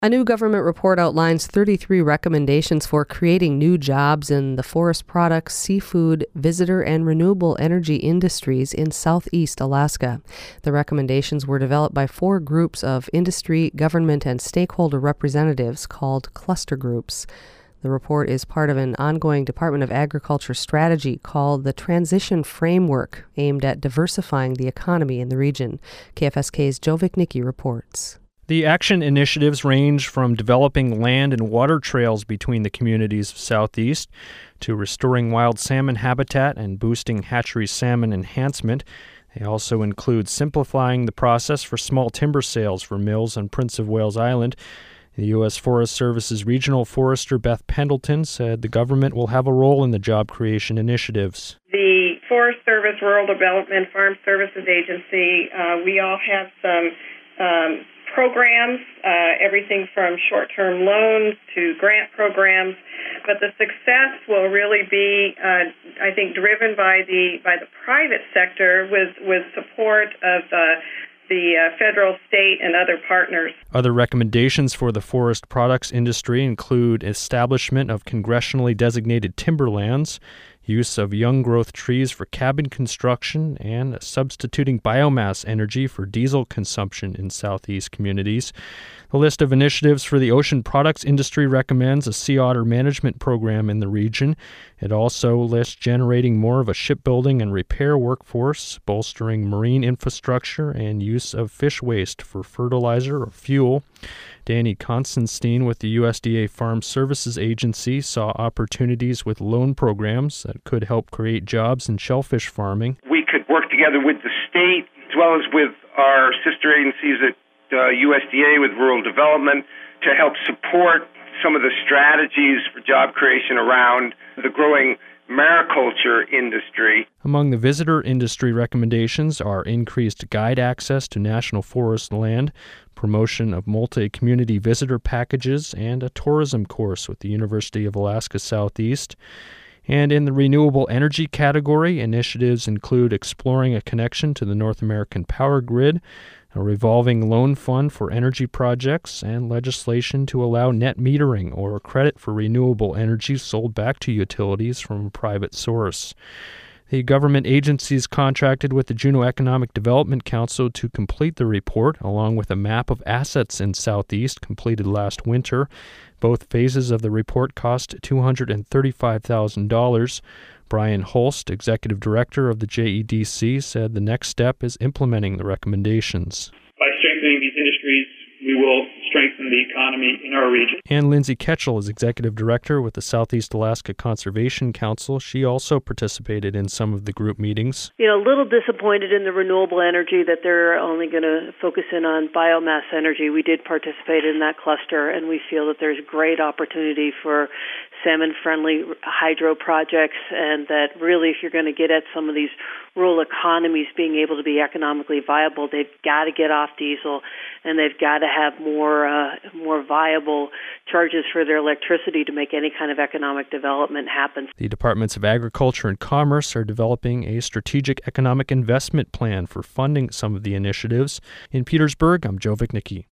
A new government report outlines 33 recommendations for creating new jobs in the forest products, seafood, visitor, and renewable energy industries in southeast Alaska. The recommendations were developed by 4 groups of industry, government, and stakeholder representatives called cluster groups. The report is part of an ongoing Department of Agriculture strategy called the Transition Framework, aimed at diversifying the economy in the region. KFSK's Joe Vichnicki reports. The action initiatives range from developing land and water trails between the communities of Southeast to restoring wild salmon habitat and boosting hatchery salmon enhancement. They also include simplifying the process for small timber sales for mills on Prince of Wales Island. The U.S. Forest Service's regional forester Beth Pendleton said the government will have a role in the job creation initiatives. The Forest Service, Rural Development, Farm Services Agency, we all have some programs, everything from short-term loans to grant programs, but the success will really be, I think, driven by the private sector with support of the federal, state, and other partners. Other recommendations for the forest products industry include establishment of congressionally designated timberlands, use of young growth trees for cabin construction, and substituting biomass energy for diesel consumption in southeast communities. The list of initiatives for the ocean products industry recommends a sea otter management program in the region. It also lists generating more of a shipbuilding and repair workforce, bolstering marine infrastructure, and use of fish waste for fertilizer or fuel. Danny Constantine with the USDA Farm Services Agency saw opportunities with loan programs that could help create jobs in shellfish farming. We could work together with the state as well as with our sister agencies at USDA with rural development to help support some of the strategies for job creation around the growing mariculture industry. Among the visitor industry recommendations are increased guide access to national forest land, promotion of multi-community visitor packages, and a tourism course with the University of Alaska Southeast. And in the renewable energy category, initiatives include exploring a connection to the North American power grid, a revolving loan fund for energy projects, and legislation to allow net metering or credit for renewable energy sold back to utilities from a private source. The government agencies contracted with the Juneau Economic Development Council to complete the report, along with a map of assets in Southeast completed last winter. Both phases of the report cost $235,000. Brian Holst, executive director of the JEDC, said the next step is implementing the recommendations. By strengthening these industries, we will strengthen the economy in our region. And Lindsay Ketchel is executive director with the Southeast Alaska Conservation Council. She also participated in some of the group meetings. A little disappointed in the renewable energy that they're only going to focus in on biomass energy. We did participate in that cluster, and we feel that there's great opportunity for salmon-friendly hydro projects, and that really if you're going to get at some of these rural economies being able to be economically viable, they've got to get off diesel, and they've got to have more viable charges for their electricity to make any kind of economic development happen. The Departments of Agriculture and Commerce are developing a strategic economic investment plan for funding some of the initiatives. In Petersburg, I'm Joe Vichnicki.